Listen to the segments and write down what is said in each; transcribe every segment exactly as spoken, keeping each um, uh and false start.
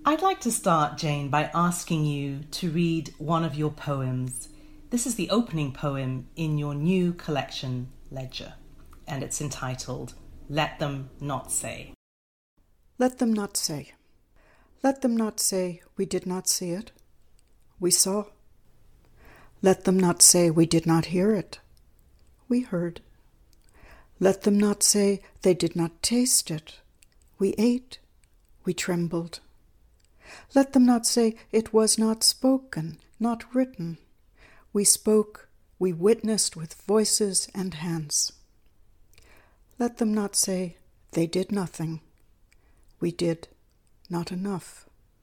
I'd like to start, Jane, by asking you to read one of your poems. This is the opening poem in your new collection, Ledger, and it's entitled, Let Them Not Say. Let them not say. Let them not say we did not see it. We saw. Let them not say we did not hear it. We heard. Let them not say they did not taste it. We ate. We trembled. Let them not say it was not spoken, not written. We spoke, we witnessed with voices and hands. Let them not say they did nothing. We did not enough.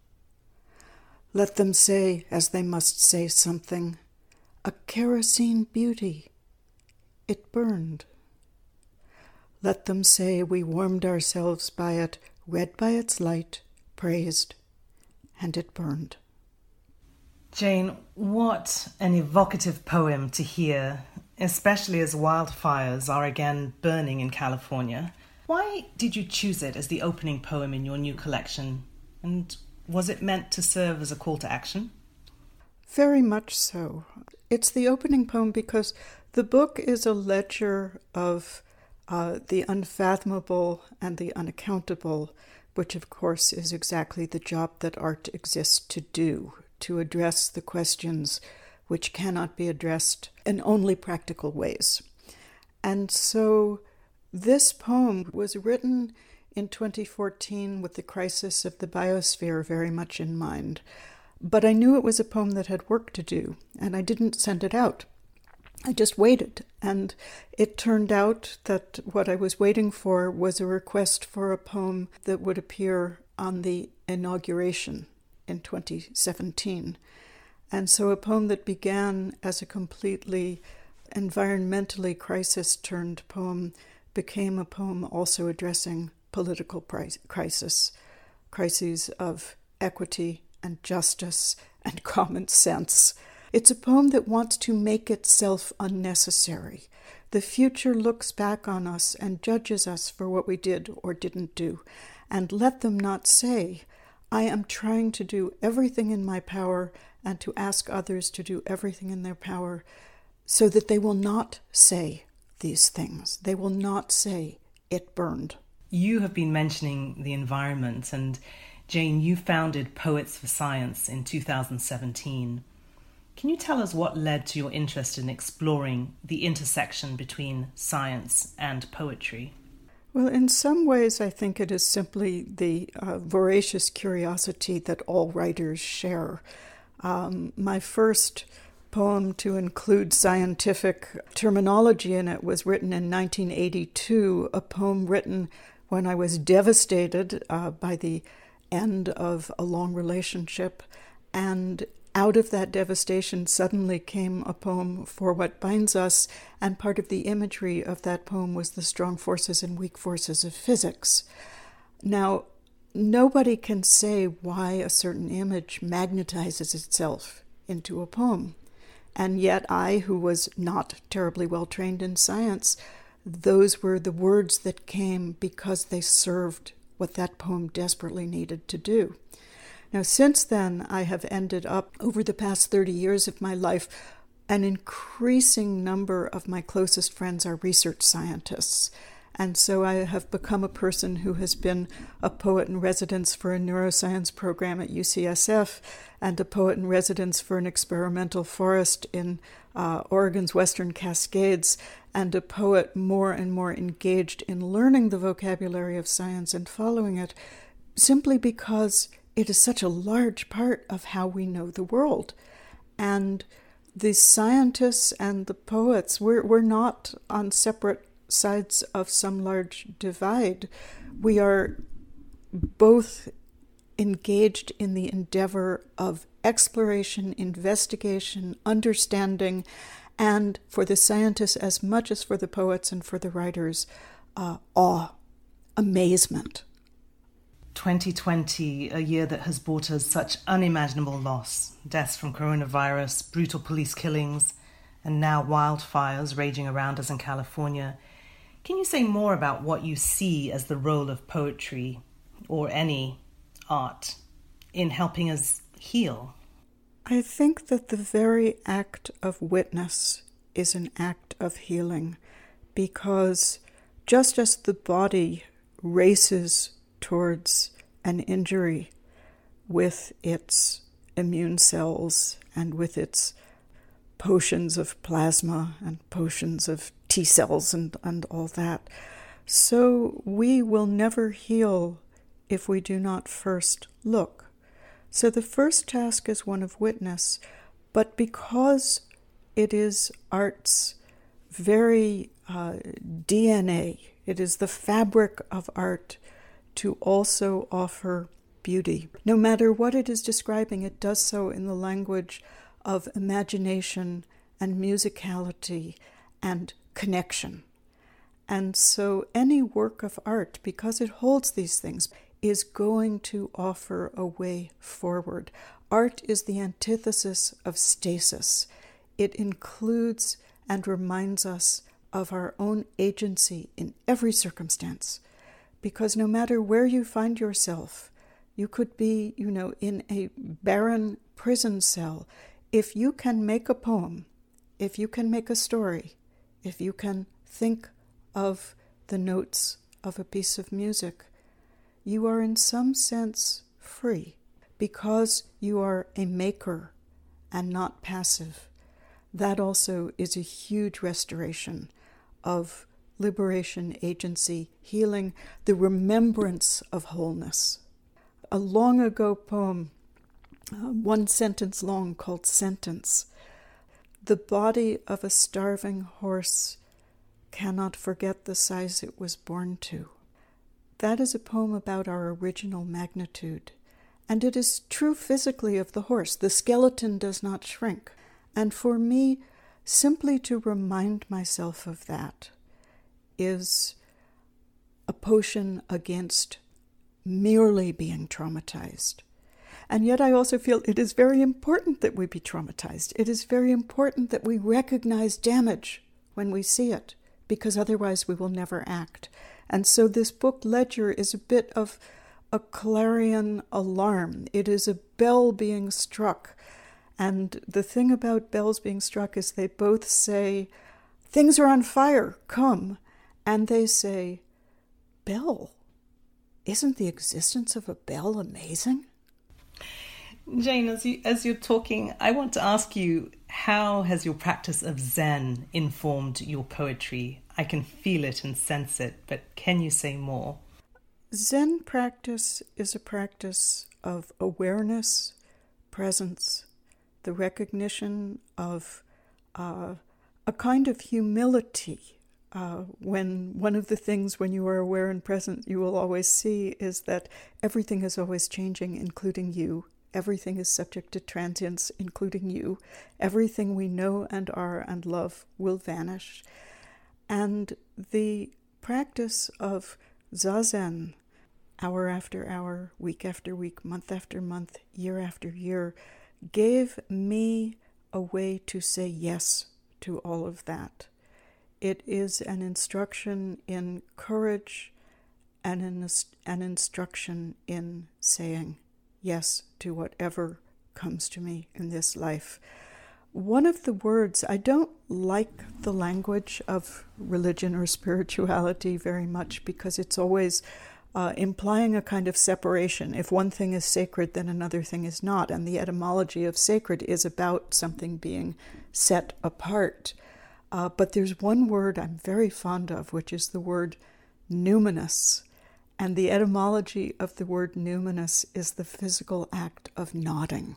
Let them say, as they must say something, a kerosene beauty. It burned. Let them say we warmed ourselves by it, read by its light, praised, and it burned. Jane, what an evocative poem to hear, especially as wildfires are again burning in California. Why did you choose it as the opening poem in your new collection? And was it meant to serve as a call to action? Very much so. It's the opening poem because the book is a ledger of uh, the unfathomable and the unaccountable, which of course is exactly the job that art exists to do, to address the questions which cannot be addressed in only practical ways. And so this poem was written in twenty fourteen with the crisis of the biosphere very much in mind. But I knew it was a poem that had work to do, and I didn't send it out. I just waited, and it turned out that what I was waiting for was a request for a poem that would appear on the inauguration in twenty seventeen. And so a poem that began as a completely environmentally crisis-turned poem became a poem also addressing political crisis, crises of equity and justice and common sense. It's a poem that wants to make itself unnecessary. The future looks back on us and judges us for what we did or didn't do. And let them not say, I am trying to do everything in my power and to ask others to do everything in their power so that they will not say these things. They will not say, it burned. You have been mentioning the environment, and Jane, you founded Poets for Science in two thousand seventeen. Can you tell us what led to your interest in exploring the intersection between science and poetry? Well, in some ways, I think it is simply the uh, voracious curiosity that all writers share. Um, my first poem to include scientific terminology in it was written in nineteen eighty-two, a poem written when I was devastated uh, by the end of a long relationship, and out of that devastation suddenly came a poem for what binds us, and part of the imagery of that poem was the strong forces and weak forces of physics. Now, nobody can say why a certain image magnetizes itself into a poem. And yet I, who was not terribly well trained in science, those were the words that came because they served what that poem desperately needed to do. Now, since then, I have ended up, over the past thirty years of my life, an increasing number of my closest friends are research scientists. And so I have become a person who has been a poet in residence for a neuroscience program at U C S F and a poet in residence for an experimental forest in uh, Oregon's Western Cascades, and a poet more and more engaged in learning the vocabulary of science and following it, simply because it is such a large part of how we know the world. And the scientists and the poets, we're, we're not on separate sides of some large divide. We are both engaged in the endeavor of exploration, investigation, understanding, and for the scientists as much as for the poets and for the writers, uh, awe, amazement. twenty twenty, a year that has brought us such unimaginable loss, deaths from coronavirus, brutal police killings, and now wildfires raging around us in California. Can you say more about what you see as the role of poetry or any art in helping us heal? I think that the very act of witness is an act of healing, because just as the body races towards an injury with its immune cells and with its potions of plasma and potions of T cells and, and all that, so we will never heal if we do not first look. So the first task is one of witness, but because it is art's very uh, D N A, it is the fabric of art to also offer beauty. No matter what it is describing, it does so in the language of imagination and musicality and connection. And so any work of art, because it holds these things, is going to offer a way forward. Art is the antithesis of stasis. It includes and reminds us of our own agency in every circumstance. Because no matter where you find yourself, you could be, you know, in a barren prison cell. If you can make a poem, if you can make a story, if you can think of the notes of a piece of music, you are in some sense free, because you are a maker and not passive. That also is a huge restoration of liberation, agency, healing, the remembrance of wholeness. A long ago poem, uh, one sentence long, called Sentence. The body of a starving horse cannot forget the size it was born to. That is a poem about our original magnitude. And it is true physically of the horse. The skeleton does not shrink. And for me, simply to remind myself of that is a potion against merely being traumatized. And yet I also feel it is very important that we be traumatized. It is very important that we recognize damage when we see it, because otherwise we will never act. And so this book, Ledger, is a bit of a clarion alarm. It is a bell being struck. And the thing about bells being struck is they both say, things are on fire, come. And they say, bell? Isn't the existence of a bell amazing? Jane, as, you, as you're talking, I want to ask you, how has your practice of Zen informed your poetry? I can feel it and sense it, but can you say more? Zen practice is a practice of awareness, presence, the recognition of uh, a kind of humility. Uh, when one of the things when you are aware and present you will always see is that everything is always changing, including you. Everything is subject to transience, including you. Everything we know and are and love will vanish. And the practice of Zazen, hour after hour, week after week, month after month, year after year, gave me a way to say yes to all of that. It is an instruction in courage and an, an instruction in saying yes to whatever comes to me in this life. One of the words, I don't like the language of religion or spirituality very much because it's always uh, implying a kind of separation. If one thing is sacred, then another thing is not. And the etymology of sacred is about something being set apart. Uh, but there's one word I'm very fond of, which is the word numinous. And the etymology of the word numinous is the physical act of nodding.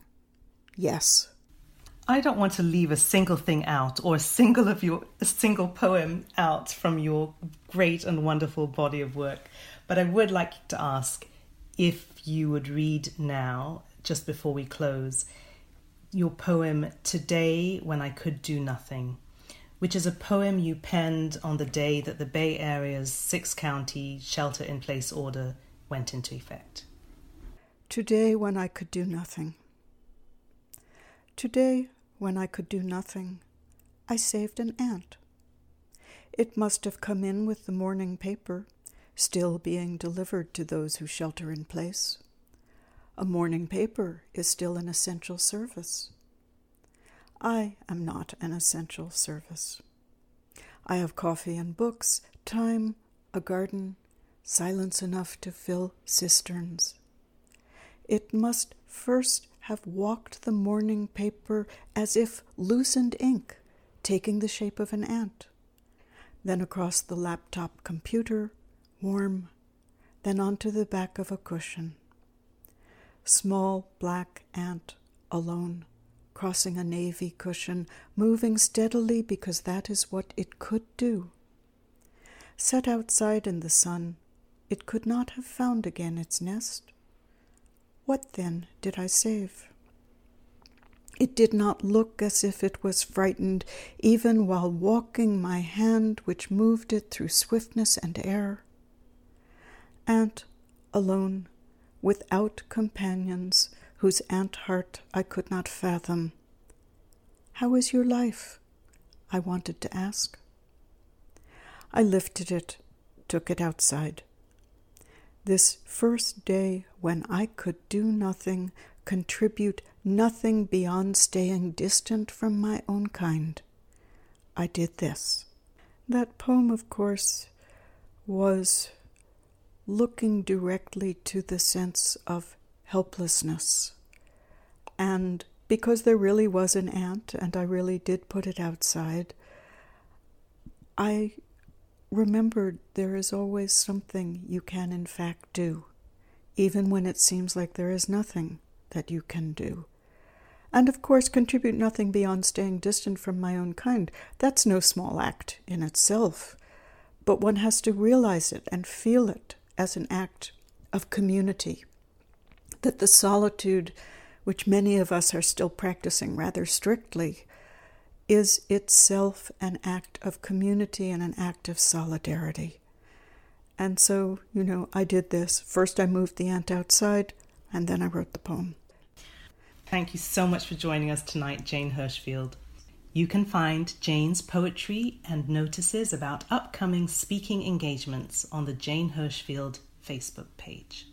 Yes. I don't want to leave a single thing out or a single of your a single poem out from your great and wonderful body of work. But I would like to ask if you would read now, just before we close, your poem Today When I Could Do Nothing, which is a poem you penned on the day that the Bay Area's six-county shelter-in-place order went into effect. Today when I could do nothing. Today when I could do nothing, I saved an ant. It must have come in with the morning paper, still being delivered to those who shelter in place. A morning paper is still an essential service. I am not an essential service. I have coffee and books, time, a garden, silence enough to fill cisterns. It must first have walked the morning paper as if loosened ink, taking the shape of an ant. Then across the laptop computer, warm, then onto the back of a cushion. Small black ant, alone, crossing a navy cushion, moving steadily because that is what it could do. Set outside in the sun, it could not have found again its nest. What then did I save? It did not look as if it was frightened, even while walking my hand which moved it through swiftness and air. Ant, alone, without companions, whose ant heart I could not fathom. How is your life? I wanted to ask. I lifted it, took it outside. This first day when I could do nothing, contribute nothing beyond staying distant from my own kind, I did this. That poem, of course, was looking directly to the sense of helplessness. And because there really was an ant, and I really did put it outside, I remembered there is always something you can in fact do, even when it seems like there is nothing that you can do. And of course, contribute nothing beyond staying distant from my own kind. That's no small act in itself, but one has to realize it and feel it as an act of community, that the solitude which many of us are still practicing rather strictly is itself an act of community and an act of solidarity. And so, you know, I did this. First I moved the ant outside, and then I wrote the poem. Thank you so much for joining us tonight, Jane Hirshfield. You can find Jane's poetry and notices about upcoming speaking engagements on the Jane Hirshfield Facebook page.